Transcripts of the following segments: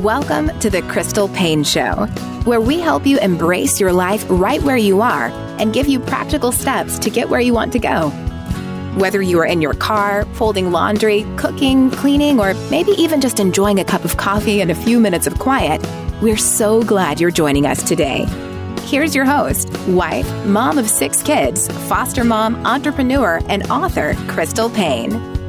Welcome to the Crystal Paine Show, where we help you embrace your life right where you are and give you practical steps to get where you want to go. Whether you are in your car, folding laundry, cooking, cleaning, or maybe even just enjoying a cup of coffee and a few minutes of quiet, we're so glad you're joining us today. Here's your host, wife, mom of 6 kids, foster mom, entrepreneur, and author, Crystal Paine.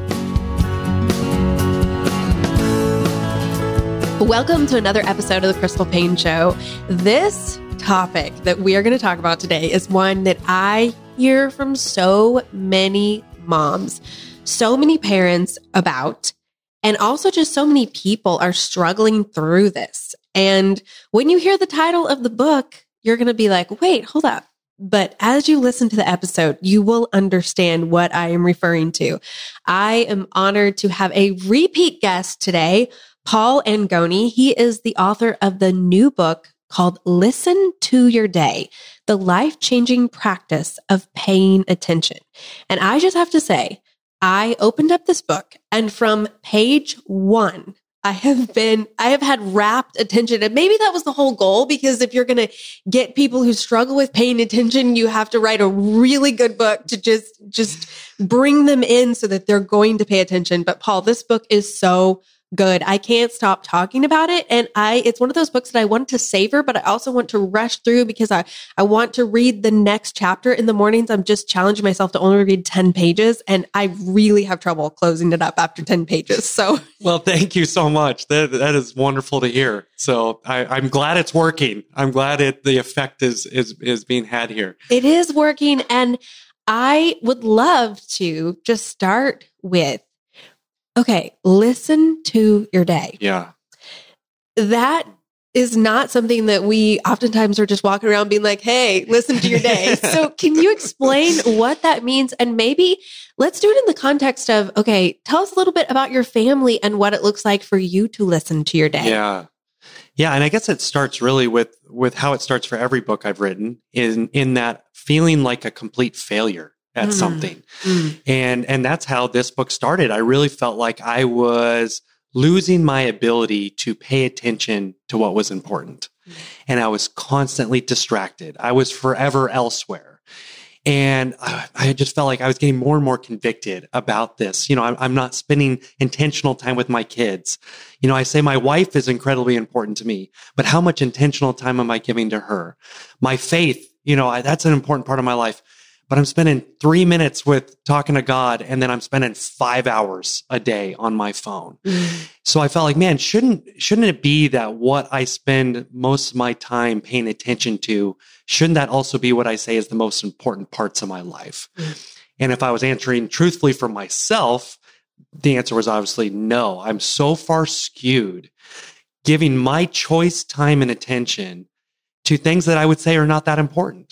Welcome to another episode of the Crystal Paine Show. This topic that we are going to talk about today is one that I hear from so many moms, so many parents about, and also just so many people are struggling through this. And when you hear the title of the book, you're going to be like, wait, hold up. But as you listen to the episode, you will understand what I am referring to. I am honored to have a repeat guest today, Paul Angoni. He is the author of the new book called Listen to Your Day, the life-changing practice of paying attention. And I just have to say, I opened up this book and from page 1, I have had rapt attention. And maybe that was the whole goal, because if you're going to get people who struggle with paying attention, you have to write a really good book to just bring them in so that they're going to pay attention. But Paul, this book is so good. I can't stop talking about it. And it's one of those books that I want to savor, but I also want to rush through because I want to read the next chapter in the mornings. I'm just challenging myself to only read 10 pages. And I really have trouble closing it up after 10 pages. So, well, thank you so much. That is wonderful to hear. So I'm glad it's working. I'm glad the effect is being had here. It is working. And I would love to just start with, okay, listen to your day. Yeah. That is not something that we oftentimes are just walking around being like, hey, listen to your day. So can you explain what that means? And maybe let's do it in the context of, okay, tell us a little bit about your family and what it looks like for you to listen to your day. Yeah. Yeah. And I guess it starts really with how it starts for every book I've written in that feeling like a complete failure at something. And that's how this book started. I really felt like I was losing my ability to pay attention to what was important. And I was constantly distracted. I was forever elsewhere. And I just felt like I was getting more and more convicted about this. You know, I'm not spending intentional time with my kids. You know, I say my wife is incredibly important to me, but how much intentional time am I giving to her? My faith, you know, that's an important part of my life. But I'm spending 3 minutes with talking to God, and then I'm spending 5 hours a day on my phone. So I felt like, man, shouldn't it be that what I spend most of my time paying attention to, shouldn't that also be what I say is the most important parts of my life? And if I was answering truthfully for myself, the answer was obviously no. I'm so far skewed, giving my choice time and attention to things that I would say are not that important.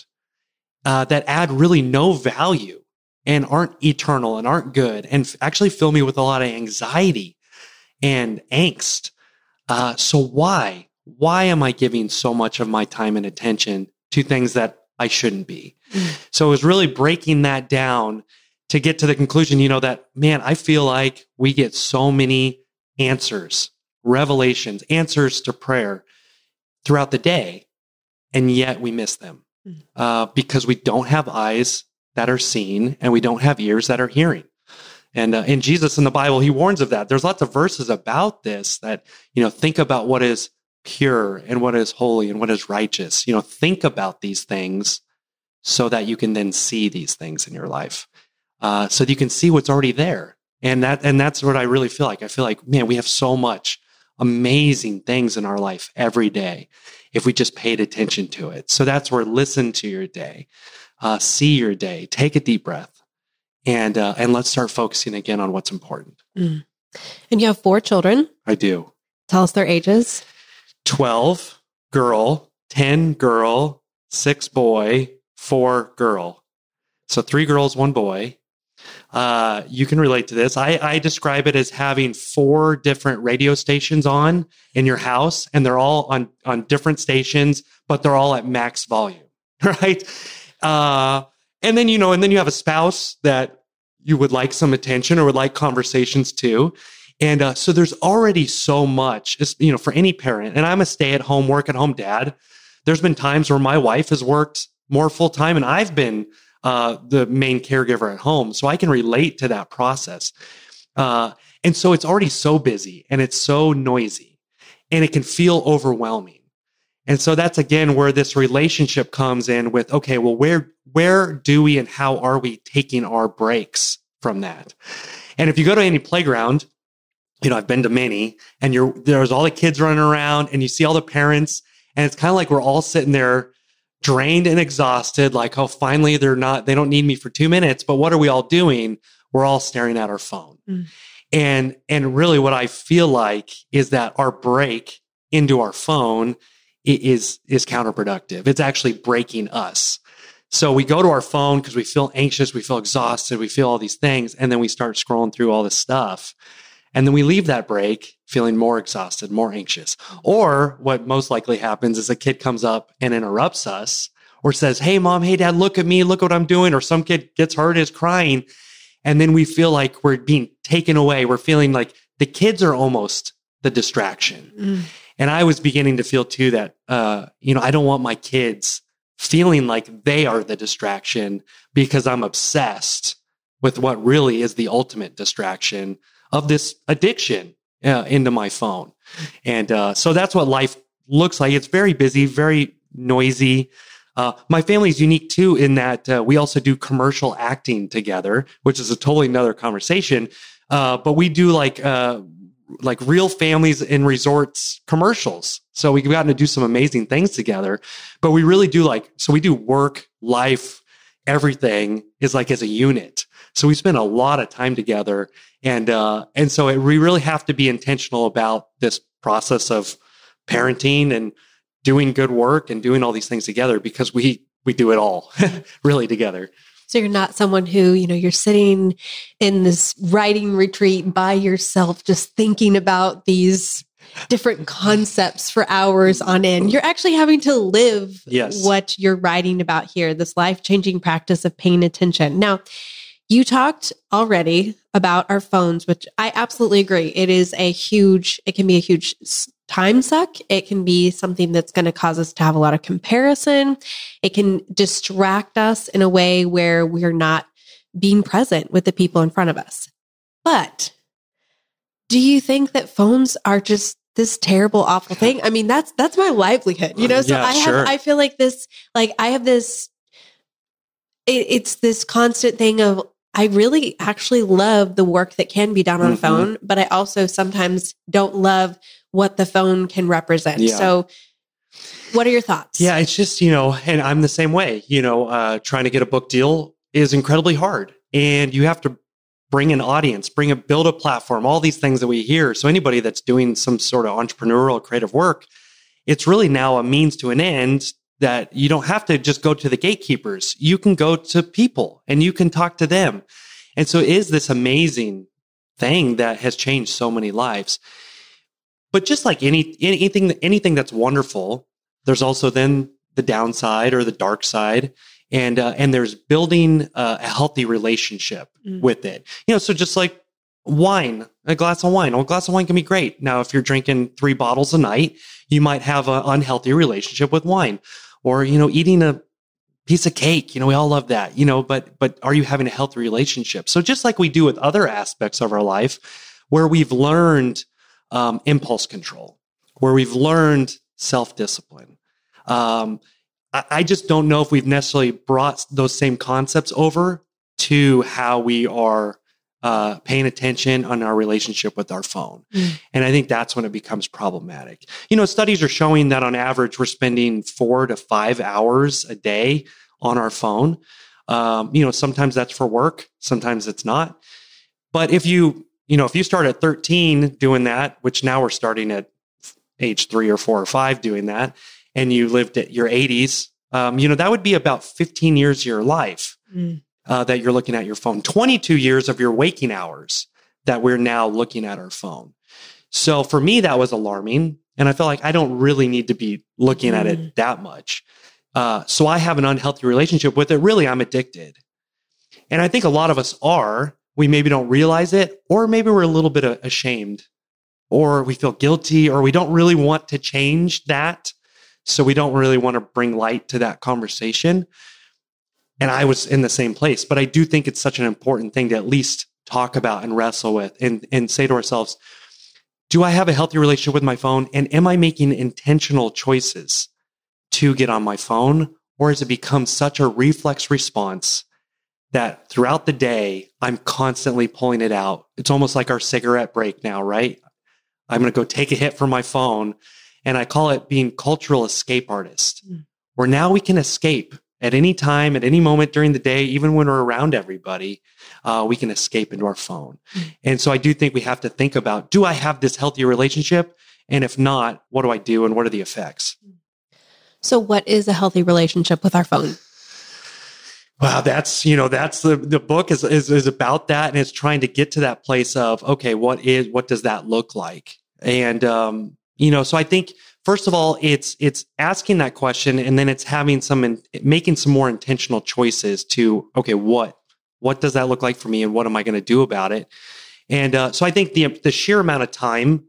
That add really no value and aren't eternal and aren't good and actually fill me with a lot of anxiety and angst. So why am I giving so much of my time and attention to things that I shouldn't be? So it was really breaking that down to get to the conclusion, you know, that, man, I feel like we get so many answers, revelations, answers to prayer throughout the day, and yet we miss them. Because we don't have eyes that are seeing and we don't have ears that are hearing. And Jesus in the Bible, he warns of that. There's lots of verses about this that, you know, think about what is pure and what is holy and what is righteous. You know, think about these things so that you can then see these things in your life. So that you can see what's already there. And that's what I really feel like. I feel like, man, we have so much amazing things in our life every day if we just paid attention to it. So that's where listen to your day, see your day, take a deep breath, and let's start focusing again on what's important. And you have 4 children. I do. Tell us their ages. 12 girl, 10 girl, 6 boy, 4 girl. So 3 girls, 1 boy. You can relate to this. I describe it as having 4 different radio stations on in your house, and they're all on different stations, but they're all at max volume, right? And then you have a spouse that you would like some attention or would like conversations too. And so there's already so much, for any parent. And I'm a stay-at-home, work-at-home dad. There's been times where my wife has worked more full-time and I've been the main caregiver at home. So I can relate to that process. And so it's already so busy and it's so noisy and it can feel overwhelming. And so that's, again, where this relationship comes in with, okay, well, where do we and how are we taking our breaks from that? And if you go to any playground, I've been to many, and there's all the kids running around and you see all the parents, and it's kind of like we're all sitting there drained and exhausted, like, oh, finally they don't need me for 2 minutes. But what are we all doing? We're all staring at our phone. And really what I feel like is that our break into our phone is counterproductive. It's actually breaking us. So we go to our phone because we feel anxious, we feel exhausted, we feel all these things, and then we start scrolling through all this stuff. And then we leave that break feeling more exhausted, more anxious. Or what most likely happens is a kid comes up and interrupts us or says, hey, mom, hey, dad, look at me, look what I'm doing. Or some kid gets hurt, is crying. And then we feel like we're being taken away. We're feeling like the kids are almost the distraction. And I was beginning to feel too that, I don't want my kids feeling like they are the distraction because I'm obsessed with what really is the ultimate distraction of this addiction into my phone. And so that's what life looks like. It's very busy, very noisy. My family is unique too in that we also do commercial acting together, which is a totally another conversation. But we do like real families in resorts commercials. So we've gotten to do some amazing things together. But we really do so we do work, life, everything is like as a unit. So we spend a lot of time together. And so we really have to be intentional about this process of parenting and doing good work and doing all these things together because we do it all really together. So you're not someone who, you're sitting in this writing retreat by yourself, just thinking about these different concepts for hours on end. You're actually having to live what you're writing about here, this life-changing practice of paying attention. Now, you talked already about our phones, which I absolutely agree. It can be a huge time suck. It can be something that's going to cause us to have a lot of comparison. It can distract us in a way where we're not being present with the people in front of us. But do you think that phones are just this terrible, awful thing? I mean, that's my livelihood, So I feel like this, I have this, it's this constant thing of, I really actually love the work that can be done on a phone, but I also sometimes don't love what the phone can represent. Yeah. So what are your thoughts? Yeah, it's just, and I'm the same way, trying to get a book deal is incredibly hard. And you have to bring an audience, build a platform, all these things that we hear. So anybody that's doing some sort of entrepreneurial creative work, it's really now a means to an end that you don't have to just go to the gatekeepers. You can go to people and you can talk to them. And so it is this amazing thing that has changed so many lives. But just like anything that's wonderful, there's also then the downside or the dark side. And there's building a healthy relationship with it. So just like wine, a glass of wine. A glass of wine can be great. Now, if you're drinking 3 bottles a night, you might have an unhealthy relationship with wine. Or, eating a piece of cake, we all love that, but are you having a healthy relationship? So just like we do with other aspects of our life, where we've learned impulse control, where we've learned self-discipline, I just don't know if we've necessarily brought those same concepts over to how we are paying attention on our relationship with our phone. And I think that's when it becomes problematic. Studies are showing that on average, we're spending 4 to 5 hours a day on our phone. Sometimes that's for work, sometimes it's not. But if you start at 13 doing that, which now we're starting at age 3 or 4 or 5 doing that, and you lived at your 80s, that would be about 15 years of your life. That you're looking at your phone, 22 years of your waking hours that we're now looking at our phone. So for me, that was alarming. And I felt like I don't really need to be looking at it that much. So I have an unhealthy relationship with it. Really, I'm addicted. And I think a lot of us are, we maybe don't realize it, or maybe we're a little bit ashamed, or we feel guilty, or we don't really want to change that. So we don't really want to bring light to that conversation. And I was in the same place, but I do think it's such an important thing to at least talk about and wrestle with and say to ourselves, do I have a healthy relationship with my phone? And am I making intentional choices to get on my phone? Or has it become such a reflex response that throughout the day, I'm constantly pulling it out? It's almost like our cigarette break now, right? I'm going to go take a hit from my phone. And I call it being cultural escape artist, where now we can escape at any time, at any moment during the day, even when we're around everybody, we can escape into our phone. And so I do think we have to think about, do I have this healthy relationship? And if not, what do I do? And what are the effects? So what is a healthy relationship with our phone? Wow, that's the book is about that. And it's trying to get to that place of, okay, what does that look like? And, so I think, first of all, it's asking that question, and then it's having making some more intentional choices to, okay, what does that look like for me, and what am I going to do about it? And so I think the sheer amount of time,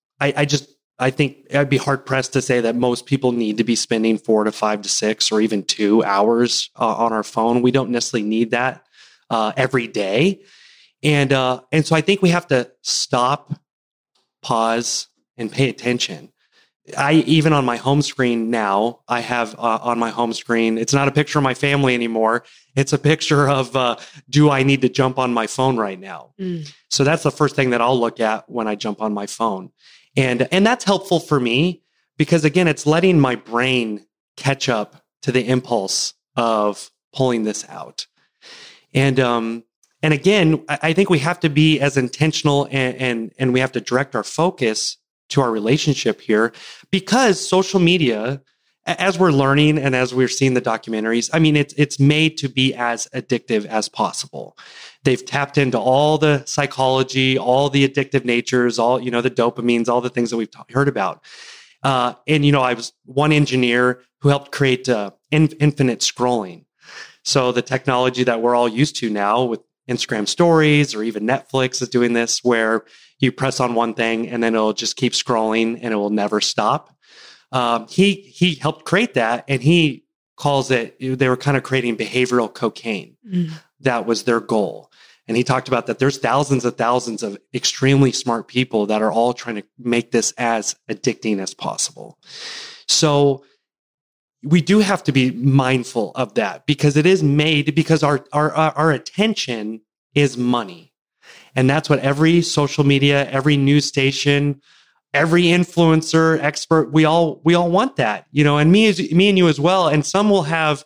I think I'd be hard pressed to say that most people need to be spending 4 to 5 to 6 or even 2 hours on our phone. We don't necessarily need that every day, and so I think we have to stop, pause, and pay attention. Even on my home screen now, I have on my home screen, it's not a picture of my family anymore. It's a picture of, do I need to jump on my phone right now? So that's the first thing that I'll look at when I jump on my phone. And that's helpful for me because, again, it's letting my brain catch up to the impulse of pulling this out. And again, I think we have to be as intentional and we have to direct our focus to our relationship here, because social media, as we're learning and as we're seeing the documentaries, I mean, it's made to be as addictive as possible. They've tapped into all the psychology, all the addictive natures, all, the dopamines, all the things that we've heard about. And I was one engineer who helped create infinite scrolling. So the technology that we're all used to now with Instagram stories, or even Netflix is doing this, where you press on one thing and then it'll just keep scrolling and it will never stop. He helped create that, and he calls it, they were kind of creating behavioral cocaine. That was their goal. And he talked about that there's thousands of extremely smart people that are all trying to make this as addicting as possible. So we do have to be mindful of that, because it is made, because our attention is money. And that's what every social media, every news station, every influencer, expert, we all want that, and me and you as well. And some will have,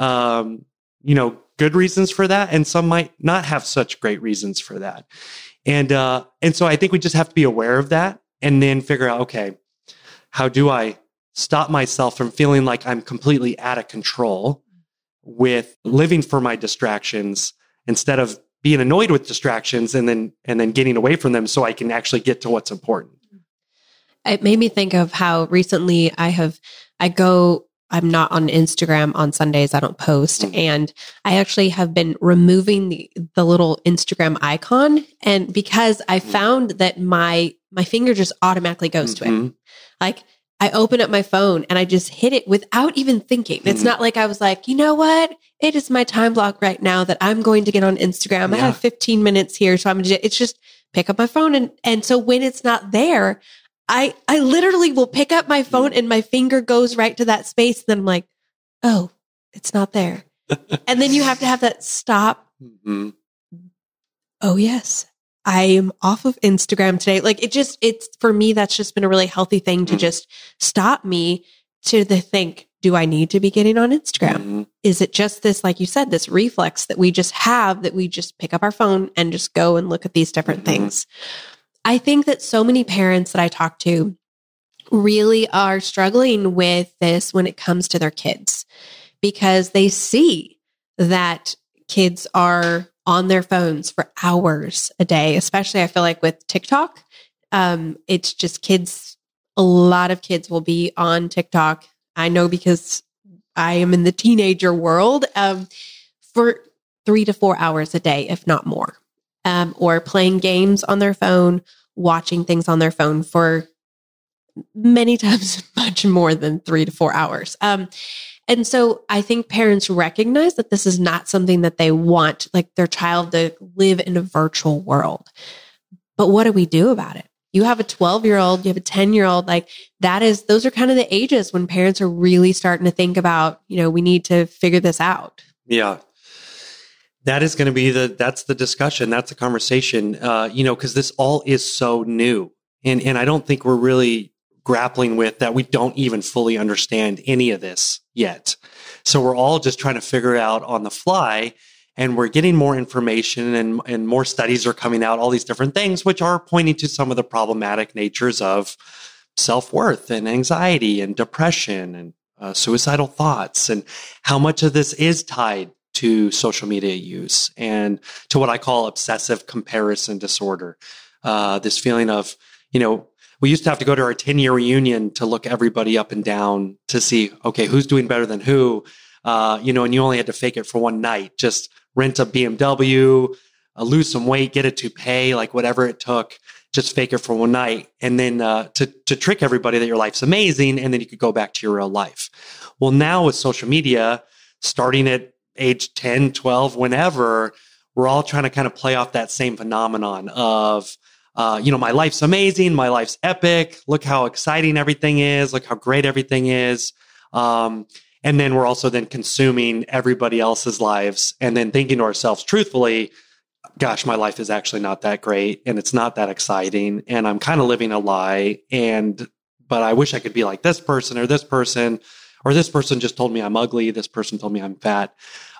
good reasons for that, and some might not have such great reasons for that. And so I think we just have to be aware of that, and then figure out, okay, how do I stop myself from feeling like I'm completely out of control with living for my distractions, instead of being annoyed with distractions and then getting away from them so I can actually get to what's important. It made me think of how recently I'm not on Instagram on Sundays. I don't post. And I actually have been removing the little Instagram icon. And because I found that my finger just automatically goes to it. Like, I open up my phone and I just hit it without even thinking. It's not like I was like, you know what? It is my time block right now that I'm going to get on Instagram. I have 15 minutes here. So it's just pick up my phone. And so when it's not there, I literally will pick up my phone and my finger goes right to that space. And then I'm like, oh, it's not there. And then you have to have that stop. Oh, yes. I am off of Instagram today. Like, it's for me, that's just been a really healthy thing to just stop me to think, do I need to be getting on Instagram? Is it just this, like you said, this reflex that we just have, that we just pick up our phone and just go and look at these different things? I think that so many parents that I talk to really are struggling with this when it comes to their kids, because they see that kids are on their phones for hours a day, especially I feel like with TikTok. It's just kids, a lot of kids will be on TikTok. I know because I am in the teenager world, for 3 to 4 hours a day, if not more. or playing games on their phone, watching things on their phone for many times much more than 3 to 4 hours. And so I think parents recognize that this is not something that they want, like their child to live in a virtual world. But what do we do about it? You have a 12-year-old, you have a 10-year-old, like those are kind of the ages when parents are really starting to think about, we need to figure this out. Yeah. That is going to be that's the discussion. That's the conversation, because this all is so new. And I don't think we're really grappling with that. We don't even fully understand any of this yet. So we're all just trying to figure it out on the fly, and we're getting more information and more studies are coming out, all these different things, which are pointing to some of the problematic natures of self-worth and anxiety and depression and suicidal thoughts, and how much of this is tied to social media use and to what I call obsessive comparison disorder. This feeling of, we used to have to go to our 10-year reunion to look everybody up and down to see, okay, who's doing better than who, and you only had to fake it for one night. Just rent a BMW, lose some weight, get a toupee, like whatever it took, just fake it for one night. And then to trick everybody that your life's amazing, and then you could go back to your real life. Well, now with social media, starting at age 10, 12, whenever, we're all trying to kind of play off that same phenomenon of, my life's amazing. My life's epic. Look how exciting everything is. Look how great everything is. And then we're also then consuming everybody else's lives and then thinking to ourselves, truthfully, gosh, my life is actually not that great and it's not that exciting. And I'm kind of living a lie. But I wish I could be like this person or this person, or this person just told me I'm ugly. This person told me I'm fat.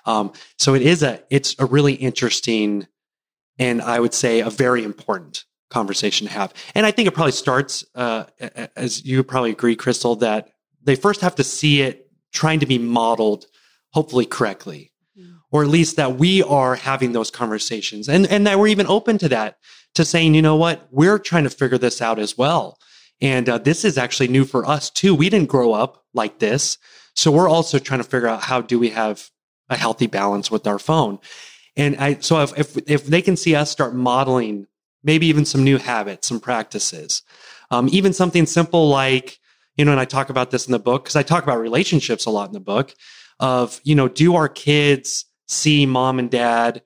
So it's a really interesting, and I would say a very important conversation to have. And I think it probably starts, as you probably agree, Crystal, that they first have to see it trying to be modeled, hopefully correctly, or at least that we are having those conversations and that we're even open to that, to saying, you know what, we're trying to figure this out as well. And this is actually new for us too. We didn't grow up like this. So we're also trying to figure out how do we have a healthy balance with our phone. And so if they can see us start modeling maybe even some new habits, some practices, even something simple like, and I talk about this in the book because I talk about relationships a lot in the book of, do our kids see mom and dad,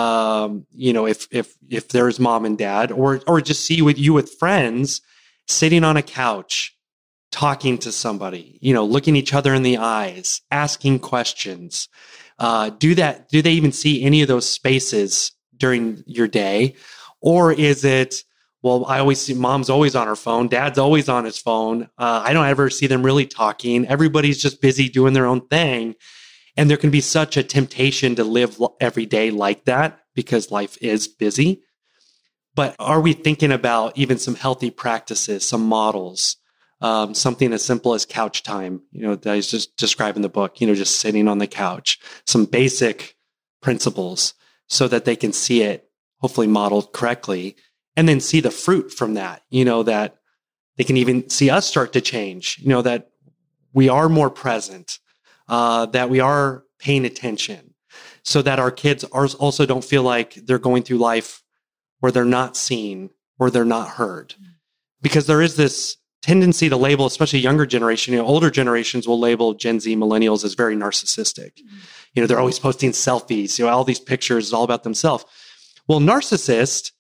if there's mom and dad, or just see you with friends sitting on a couch, talking to somebody, looking each other in the eyes, asking questions. Do they even see any of those spaces during your day? Or is it, well, I always see mom's always on her phone, dad's always on his phone. I don't ever see them really talking. Everybody's just busy doing their own thing. And there can be such a temptation to live every day like that because life is busy. But are we thinking about even some healthy practices, some models, something as simple as couch time, that I just described in the book, just sitting on the couch, some basic principles so that they can see it hopefully modeled correctly, and then see the fruit from that, that they can even see us start to change, that we are more present, that we are paying attention, so that our kids also don't feel like they're going through life where they're not seen or they're not heard. Because there is this tendency to label, especially younger generation, older generations will label Gen Z millennials as very narcissistic. They're always posting selfies, all these pictures is all about themselves. Well, narcissist,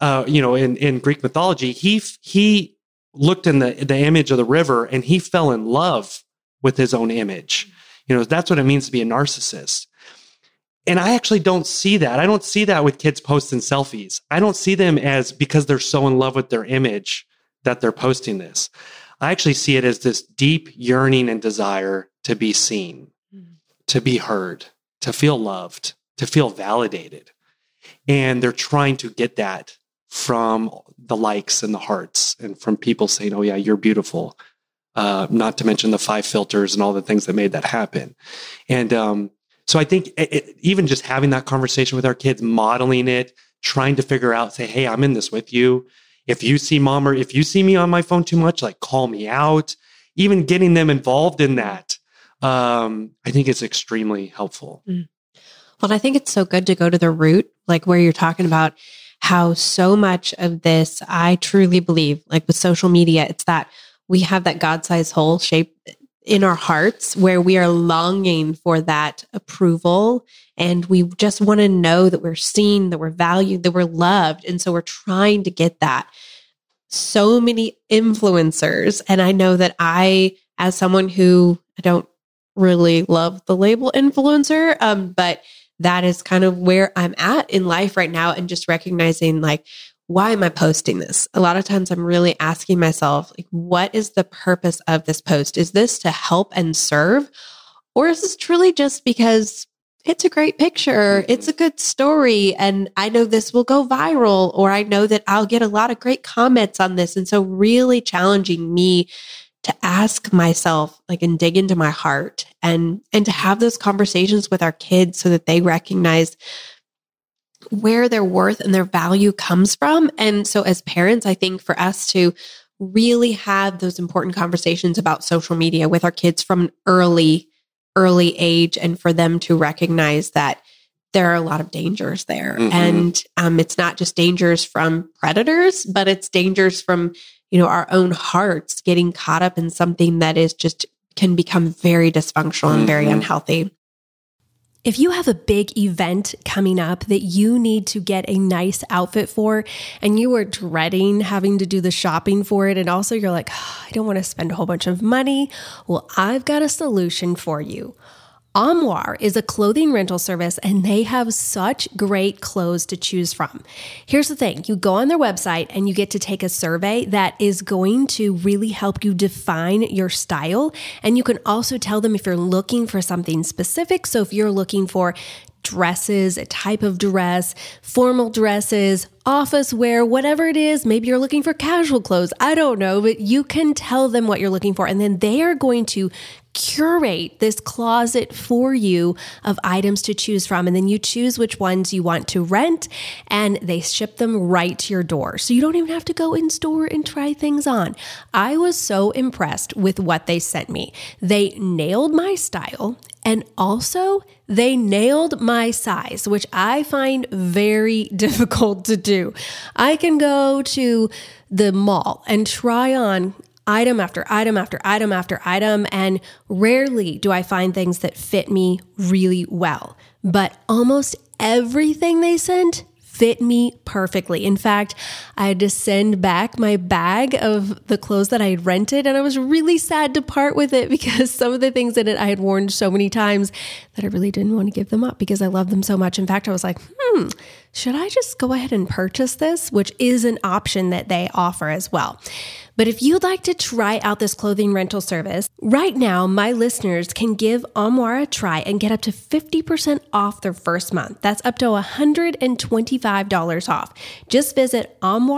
in Greek mythology, he looked in the image of the river and he fell in love with his own image. That's what it means to be a narcissist. And I actually don't see that. I don't see that with kids posting selfies. I don't see them as because they're so in love with their image that they're posting this. I actually see it as this deep yearning and desire to be seen, to be heard, to feel loved, to feel validated. And they're trying to get that from the likes and the hearts and from people saying, oh yeah, you're beautiful. Not to mention the 5 filters and all the things that made that happen. And so I think even just having that conversation with our kids, modeling it, trying to figure out, say, hey, I'm in this with you. If you see mom or if you see me on my phone too much, like call me out, even getting them involved in that, I think it's extremely helpful. Well, I think it's so good to go to the root, like where you're talking about how so much of this, I truly believe, like with social media, it's that we have that God-sized hole shape in our hearts where we are longing for that approval. And we just want to know that we're seen, that we're valued, that we're loved. And so we're trying to get that. So many influencers. And I know that I, as someone who I don't really love the label influencer, but that is kind of where I'm at in life right now. And just recognizing like, why am I posting this? A lot of times I'm really asking myself, like, what is the purpose of this post? Is this to help and serve? Or is this truly just because it's a great picture, it's a good story, and I know this will go viral, or I know that I'll get a lot of great comments on this? And so really challenging me to ask myself, like, and dig into my heart and to have those conversations with our kids so that they recognize where their worth and their value comes from. And so as parents, I think for us to really have those important conversations about social media with our kids from an early age, and for them to recognize that there are a lot of dangers there. And it's not just dangers from predators, but it's dangers from, our own hearts getting caught up in something that is just can become very dysfunctional and very unhealthy. If you have a big event coming up that you need to get a nice outfit for, and you are dreading having to do the shopping for it, and also you're like, I don't want to spend a whole bunch of money. Well, I've got a solution for you. Armoire is a clothing rental service, and they have such great clothes to choose from. Here's the thing. You go on their website and you get to take a survey that is going to really help you define your style. And you can also tell them if you're looking for something specific. So if you're looking for dresses, a type of dress, formal dresses, office wear, whatever it is, maybe you're looking for casual clothes. I don't know, but you can tell them what you're looking for. And then they are going to curate this closet for you of items to choose from. And then you choose which ones you want to rent, and they ship them right to your door. So you don't even have to go in store and try things on. I was so impressed with what they sent me. They nailed my style, and also they nailed my size, which I find very difficult to do. I can go to the mall and try on item after item after item after item, and rarely do I find things that fit me really well. But almost everything they sent fit me perfectly. In fact, I had to send back my bag of the clothes that I had rented, and I was really sad to part with it because some of the things in it I had worn so many times that I really didn't want to give them up because I love them so much. In fact, I was like, should I just go ahead and purchase this? Which is an option that they offer as well. But if you'd like to try out this clothing rental service, right now, my listeners can give Armoire a try and get up to 50% off their first month. That's up to $125 off. Just visit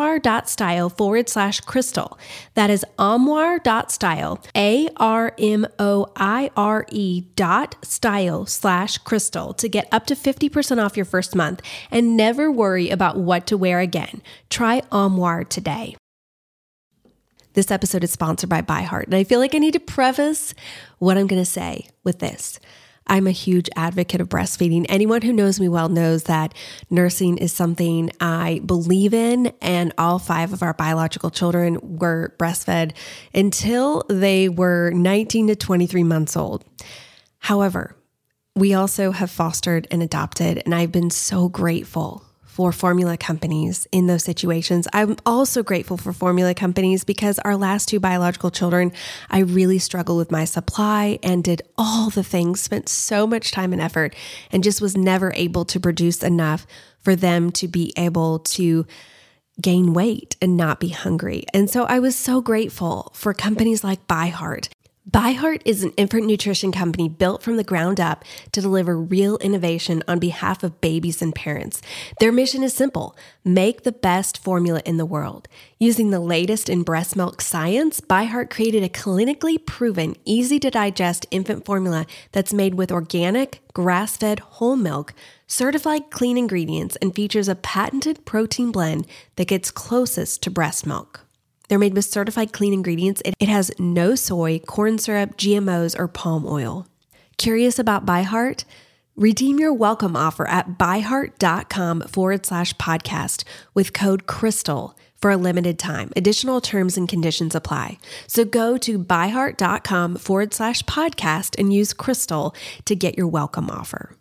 armoire.style/crystal. That is armoire.style, ARMOIRE.style/crystal to get up to 50% off your first month and never worry about what to wear again. Try Armoire today. This episode is sponsored by ByHeart, and I feel like I need to preface what I'm going to say with this. I'm a huge advocate of breastfeeding. Anyone who knows me well knows that nursing is something I believe in, and all 5 of our biological children were breastfed until they were 19 to 23 months old. However, we also have fostered and adopted, and I've been so grateful for formula companies in those situations. I'm also grateful for formula companies because our last 2 biological children, I really struggled with my supply and did all the things, spent so much time and effort, and just was never able to produce enough for them to be able to gain weight and not be hungry. And so I was so grateful for companies like ByHeart. ByHeart is an infant nutrition company built from the ground up to deliver real innovation on behalf of babies and parents. Their mission is simple: make the best formula in the world. Using the latest in breast milk science, ByHeart created a clinically proven, easy to digest infant formula that's made with organic, grass-fed whole milk, certified clean ingredients, and features a patented protein blend that gets closest to breast milk. They're made with certified clean ingredients. It has no soy, corn syrup, GMOs, or palm oil. Curious about ByHeart? Redeem your welcome offer at byheart.com/podcast with code CRYSTAL for a limited time. Additional terms and conditions apply. So go to byheart.com/podcast and use CRYSTAL to get your welcome offer.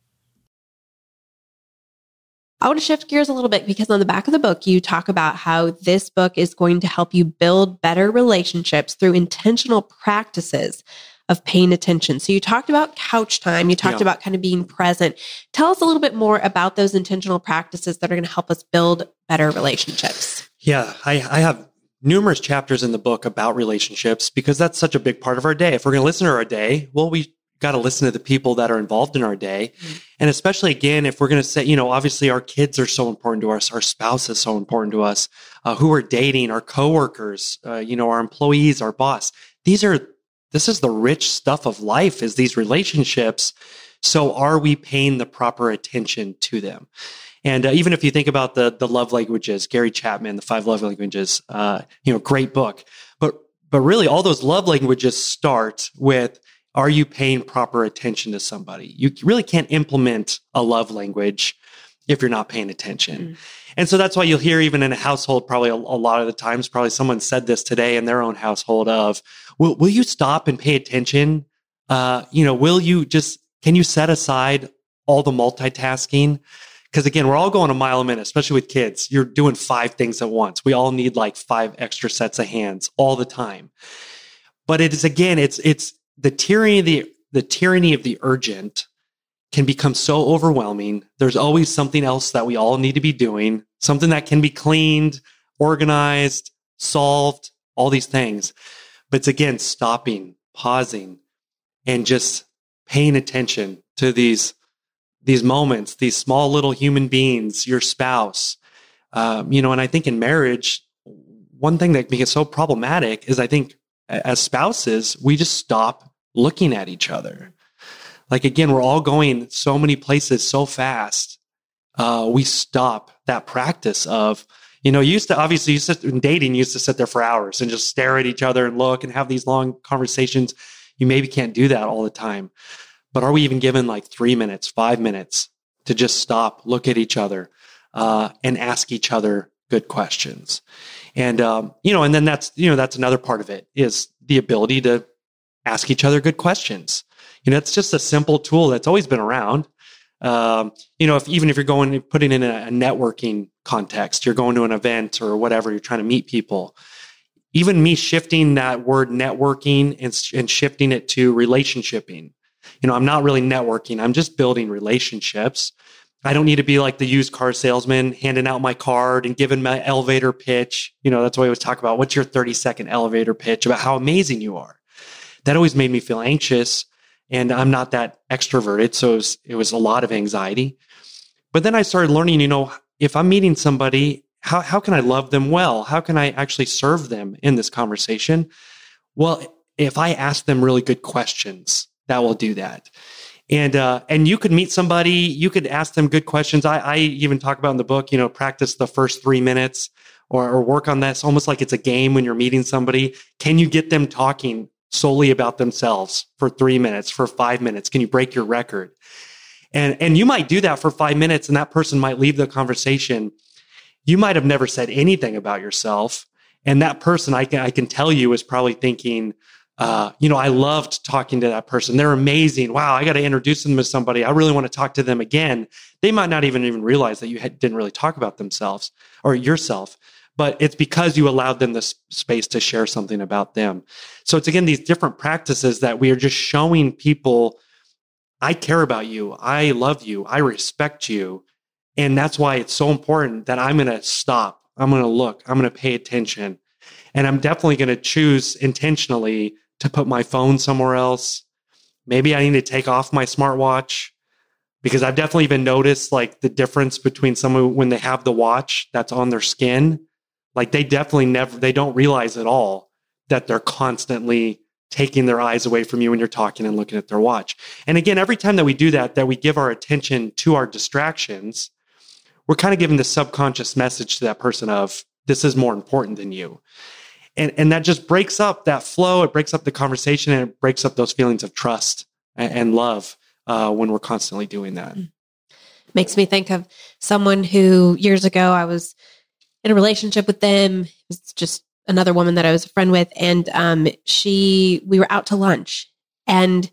I want to shift gears a little bit because on the back of the book, you talk about how this book is going to help you build better relationships through intentional practices of paying attention. So you talked about couch time. You talked about kind of being present. Tell us a little bit more about those intentional practices that are going to help us build better relationships. Yeah, I have numerous chapters in the book about relationships because that's such a big part of our day. If we're going to listen to our day, well, we got to listen to the people that are involved in our day. Mm-hmm. And especially, again, if we're going to say, obviously our kids are so important to us, our spouse is so important to us, who we're dating, our coworkers, our employees, our boss. This is the rich stuff of life, is these relationships. So are we paying the proper attention to them? And even if you think about the love languages, Gary Chapman, the 5 love languages, great book. But really all those love languages start with, are you paying proper attention to somebody? You really can't implement a love language if you're not paying attention. Mm-hmm. And so that's why you'll hear even in a household, probably a lot of the times, probably someone said this today in their own household of, will you stop and pay attention? Can you set aside all the multitasking? Because again, we're all going a mile a minute, especially with kids. You're doing 5 things at once. We all need like 5 extra sets of hands all the time. But it's the tyranny of the urgent can become so overwhelming. There's always something else that we all need to be doing, something that can be cleaned, organized, solved, all these things. But it's again, stopping, pausing, and just paying attention to these moments, these small little human beings, your spouse. And I think in marriage, one thing that makes it so problematic is I think as spouses, we just stop looking at each other. Like, again, we're all going so many places so fast. We stop that practice of, in dating, you used to sit there for hours and just stare at each other and look and have these long conversations. You maybe can't do that all the time. But are we even given like 3 minutes, 5 minutes to just stop, look at each other, and ask each other good questions? And, and then that's another part of it is the ability to ask each other good questions. It's just a simple tool that's always been around. If you're going, putting in a networking context, you're going to an event or whatever, you're trying to meet people. Even me shifting that word networking and shifting it to relationshiping. I'm not really networking. I'm just building relationships. I don't need to be like the used car salesman handing out my card and giving my elevator pitch. That's what I always talk about. What's your 30-second elevator pitch about how amazing you are? That always made me feel anxious. And I'm not that extroverted. So it was a lot of anxiety. But then I started learning, if I'm meeting somebody, how can I love them well? How can I actually serve them in this conversation? Well, if I ask them really good questions, that will do that. And you could meet somebody, you could ask them good questions. I even talk about in the book, practice the first 3 minutes or work on this almost like it's a game when you're meeting somebody. Can you get them talking solely about themselves for 3 minutes, for 5 minutes? Can you break your record? And you might do that for 5 minutes and that person might leave the conversation. You might have never said anything about yourself. And that person, I can tell you, is probably thinking, I loved talking to that person. They're amazing. Wow, I got to introduce them to somebody. I really want to talk to them again. They might not even realize that you didn't really talk about themselves or yourself. But it's because you allowed them the space to share something about them. So it's, again, these different practices that we are just showing people, I care about you. I love you. I respect you. And that's why it's so important that I'm going to stop. I'm going to look. I'm going to pay attention. And I'm definitely going to choose intentionally to put my phone somewhere else. Maybe I need to take off my smartwatch, because I've definitely even noticed like the difference between someone when they have the watch that's on their skin. Like they don't realize at all that they're constantly taking their eyes away from you when you're talking and looking at their watch. And again, every time that we do that we give our attention to our distractions, we're kind of giving the subconscious message to that person of, this is more important than you. And that just breaks up that flow. It breaks up the conversation, and it breaks up those feelings of trust and love when we're constantly doing that. Makes me think of someone who years ago I was in a relationship with them. It was just another woman that I was a friend with. And we were out to lunch and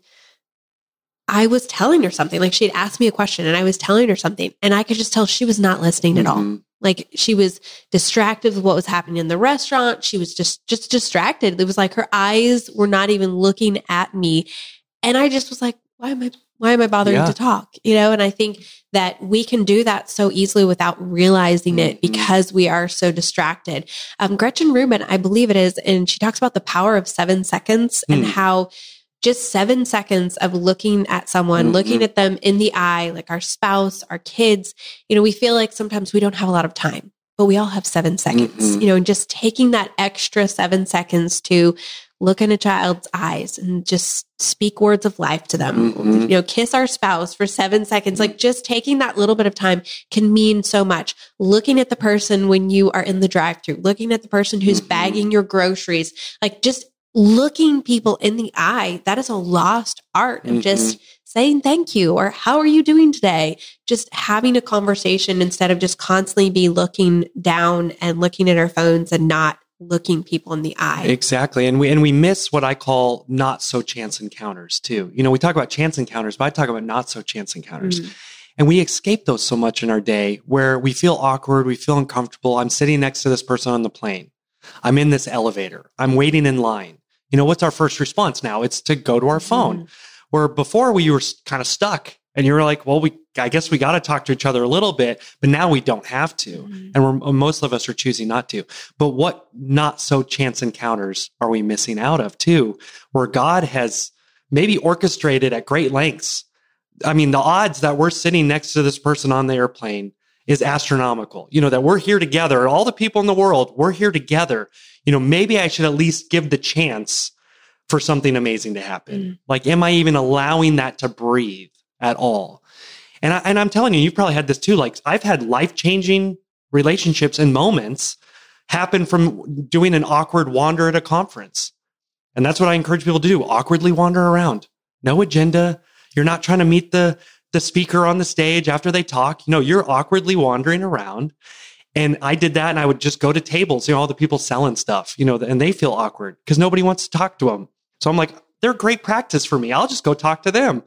I was telling her something. Like she had asked me a question and I was telling her something and I could just tell she was not listening at all. Like she was distracted with what was happening in the restaurant. She was just distracted. It was like her eyes were not even looking at me. And I just was like, why am I bothering to talk? And I think that we can do that so easily without realizing it because we are so distracted. Gretchen Rubin, I believe it is, and she talks about the power of 7 seconds and how just 7 seconds of looking at someone, looking at them in the eye, like our spouse, our kids, we feel like sometimes we don't have a lot of time, but we all have 7 seconds, and just taking that extra 7 seconds to look in a child's eyes and just speak words of life to them, kiss our spouse for 7 seconds. Like just taking that little bit of time can mean so much. Looking at the person when you are in the drive-thru, looking at the person who's bagging your groceries, like just looking people in the eye, that is a lost art of just saying thank you or how are you doing today? Just having a conversation instead of just constantly be looking down and looking at our phones and not looking people in the eye. Exactly. And we miss what I call not so chance encounters too. We talk about chance encounters, but I talk about not so chance encounters. And we escape those so much in our day where we feel awkward, we feel uncomfortable. I'm sitting next to this person on the plane. I'm in this elevator. I'm waiting in line. What's our first response now? It's to go to our phone. Where before we were kind of stuck and you were like, well, I guess we got to talk to each other a little bit, but now we don't have to. And most of us are choosing not to. But what not so chance encounters are we missing out of too, where God has maybe orchestrated at great lengths? I mean, the odds that we're sitting next to this person on the airplane is astronomical. That we're here together and all the people in the world, we're here together. Maybe I should at least give the chance for something amazing to happen. Like, am I even allowing that to breathe at all? And I'm telling you, you've probably had this too. Like I've had life-changing relationships and moments happen from doing an awkward wander at a conference. And that's what I encourage people to do. Awkwardly wander around. No agenda. You're not trying to meet the speaker on the stage after they talk. You're awkwardly wandering around. And I did that and I would just go to tables, all the people selling stuff, and they feel awkward because nobody wants to talk to them. So I'm like, they're great practice for me. I'll just go talk to them.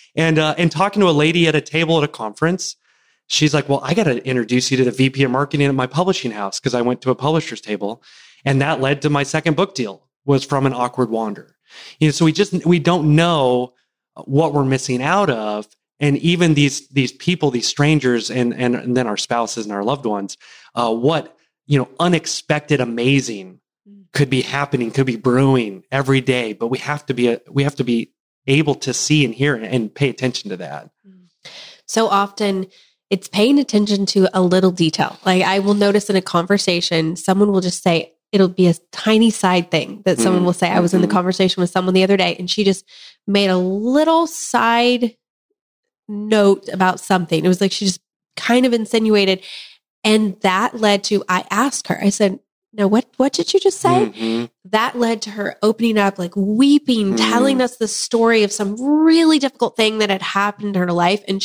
And talking to a lady at a table at a conference, she's like, well, I got to introduce you to the VP of marketing at my publishing house because I went to a publisher's table. And that led to my second book deal was from an awkward wander. So we don't know what we're missing out of. And even these people, these strangers, and then our spouses and our loved ones, what unexpected, amazing could be happening, could be brewing every day. But we have to be able to see and hear and pay attention to that. So often, it's paying attention to a little detail. Like I will notice in a conversation, someone will just say, it'll be a tiny side thing that someone will say. I was in the conversation with someone the other day, and she just made a little side note about something. It was like she just kind of insinuated. And that led to, I asked her, I said, no, what did you just say? That led to her opening up, like weeping, telling us the story of some really difficult thing that had happened in her life. And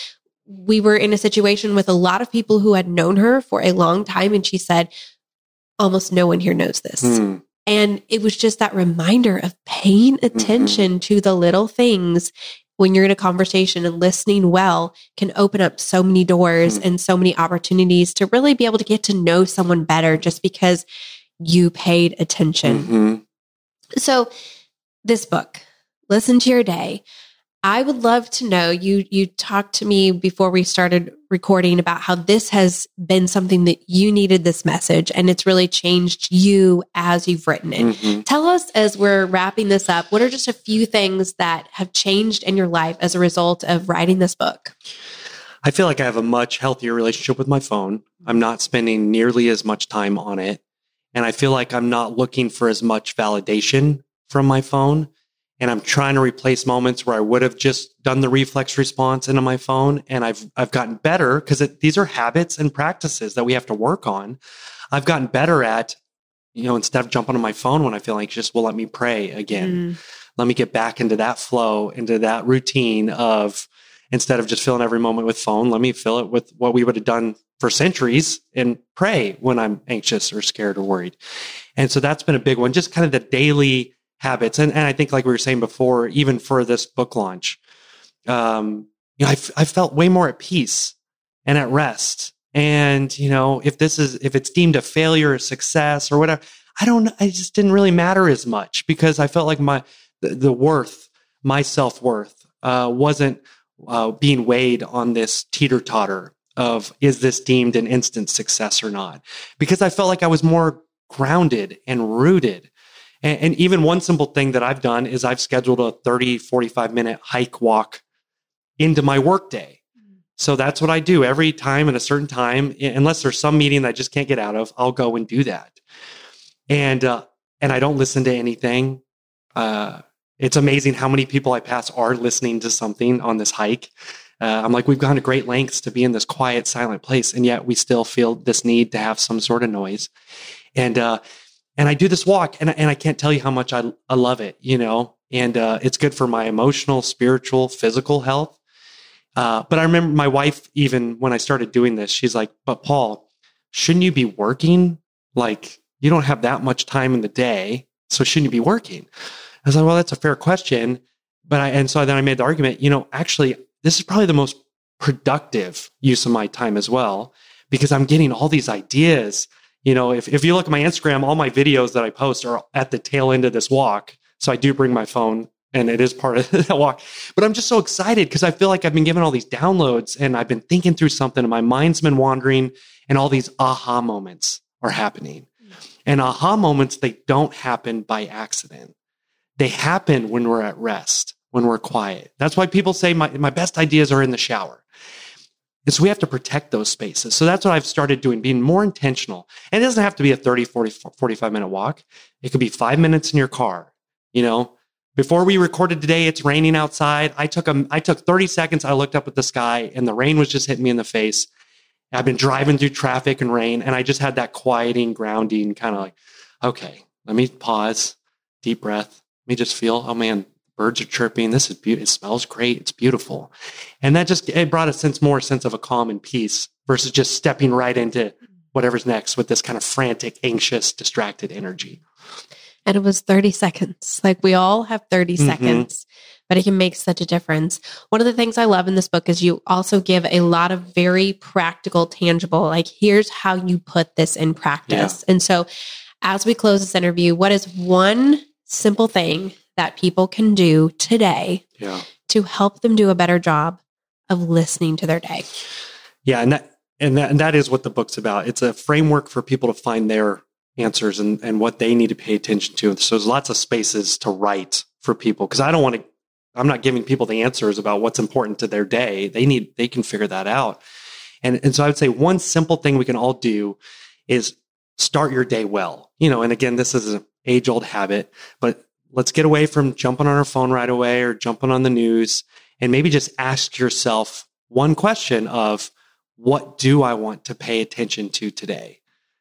we were in a situation with a lot of people who had known her for a long time. And she said, almost no one here knows this. And it was just that reminder of paying attention to the little things when you're in a conversation, and listening well can open up so many doors and so many opportunities to really be able to get to know someone better just because you paid attention. So this book, Listen to Your Day, I would love to know, you talked to me before we started recording about how this has been something that you needed this message and it's really changed you as you've written it. Tell us, as we're wrapping this up, what are just a few things that have changed in your life as a result of writing this book? I feel like I have a much healthier relationship with my phone. I'm not spending nearly as much time on it. And I feel like I'm not looking for as much validation from my phone. And I'm trying to replace moments where I would have just done the reflex response into my phone. And I've gotten better because these are habits and practices that we have to work on. I've gotten better at, instead of jumping on my phone when I feel anxious, well, let me pray again. let me get back into that flow, into that routine of, instead of just filling every moment with phone, let me fill it with what we would have done for centuries and pray when I'm anxious or scared or worried. And so that's been a big one, just kind of the daily habits. And I think, like we were saying before, even for this book launch, I felt way more at peace and at rest. And, if it's deemed a failure or success or whatever, I just didn't really matter as much, because I felt like my self-worth, wasn't being weighed on this teeter-totter of, is this deemed an instant success or not? Because I felt like I was more grounded and rooted. And even one simple thing that I've done is I've scheduled a 30, 45-minute hike walk into my workday. So that's what I do every time at a certain time. Unless there's some meeting that I just can't get out of, I'll go and do that. And I don't listen to anything. It's amazing how many people I pass are listening to something on this hike. I'm like, we've gone to great lengths to be in this quiet, silent place, and yet we still feel this need to have some sort of noise. And I do this walk, and I can't tell you how much I love it, and it's good for my emotional, spiritual, physical health. But I remember my wife, even when I started doing this, she's like, but Paul, shouldn't you be working? Like, you don't have that much time in the day, so shouldn't you be working? I was like, well, that's a fair question. So then I made the argument, actually, this is probably the most productive use of my time as well, because I'm getting all these ideas. If you look at my Instagram, all my videos that I post are at the tail end of this walk. So I do bring my phone, and it is part of that walk. But I'm just so excited because I feel like I've been given all these downloads, and I've been thinking through something, and my mind's been wandering, and all these aha moments are happening. And aha moments, they don't happen by accident. They happen when we're at rest, when we're quiet. That's why people say my best ideas are in the shower. And so we have to protect those spaces. So that's what I've started doing, being more intentional. And it doesn't have to be a 30, 40, 45-minute walk. It could be 5 minutes in your car. Before we recorded today, it's raining outside. I took 30 seconds. I looked up at the sky, and the rain was just hitting me in the face. I've been driving through traffic and rain, and I just had that quieting, grounding kind of like, okay, let me pause, deep breath. Let me just feel, oh man, birds are chirping. This is beautiful. It smells great. It's beautiful. And that it brought a more sense of a calm and peace versus just stepping right into whatever's next with this kind of frantic, anxious, distracted energy. And it was 30 seconds. Like, we all have 30 seconds, but it can make such a difference. One of the things I love in this book is you also give a lot of very practical, tangible, like, here's how you put this in practice. Yeah. And so as we close this interview, what is one simple thing that people can do today to help them do a better job of listening to their day? Yeah. And that is what the book's about. It's a framework for people to find their answers and what they need to pay attention to. So there's lots of spaces to write for people, because I'm not giving people the answers about what's important to their day. They can figure that out. And so I would say one simple thing we can all do is start your day well. And again, this is an age-old habit, but let's get away from jumping on our phone right away or jumping on the news, and maybe just ask yourself one question of, what do I want to pay attention to today?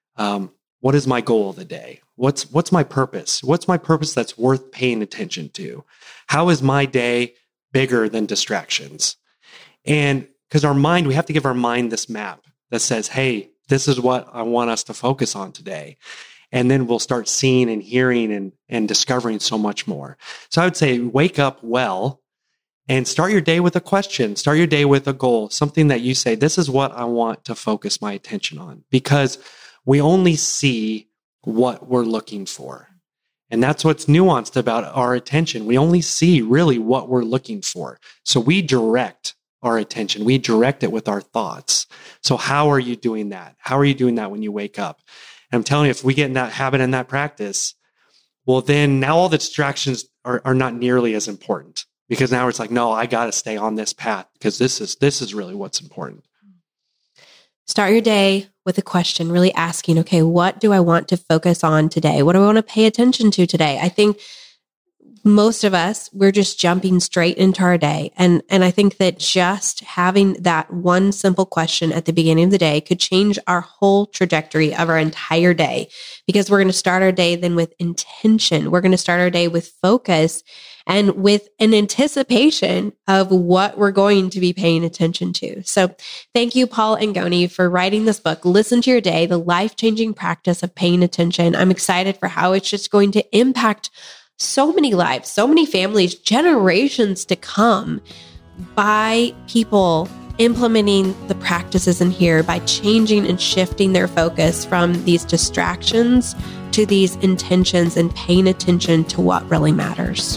What is my goal of the day? What's my purpose? What's my purpose that's worth paying attention to? How is my day bigger than distractions? And because we have to give our mind this map that says, hey, this is what I want us to focus on today. And then we'll start seeing and hearing and discovering so much more. So I would say wake up well and start your day with a question. Start your day with a goal, something that you say, this is what I want to focus my attention on. Because we only see what we're looking for. And that's what's nuanced about our attention. We only see really what we're looking for. So we direct our attention. We direct it with our thoughts. So how are you doing that? How are you doing that when you wake up? And I'm telling you, if we get in that habit and that practice, well, then now all the distractions are not nearly as important, because now it's like, no, I got to stay on this path because this is really what's important. Start your day with a question, really asking, okay, what do I want to focus on today? What do I want to pay attention to today? I think most of us, we're just jumping straight into our day. And I think that just having that one simple question at the beginning of the day could change our whole trajectory of our entire day, because we're going to start our day then with intention. We're going to start our day with focus and with an anticipation of what we're going to be paying attention to. So thank you, Paul Angoni, for writing this book, Listen to Your Day, the life-changing practice of paying attention. I'm excited for how it's just going to impact so many lives, so many families, generations to come, by people implementing the practices in here, by changing and shifting their focus from these distractions to these intentions and paying attention to what really matters.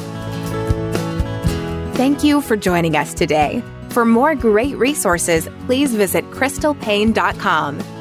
Thank you for joining us today. For more great resources, please visit crystalpaine.com.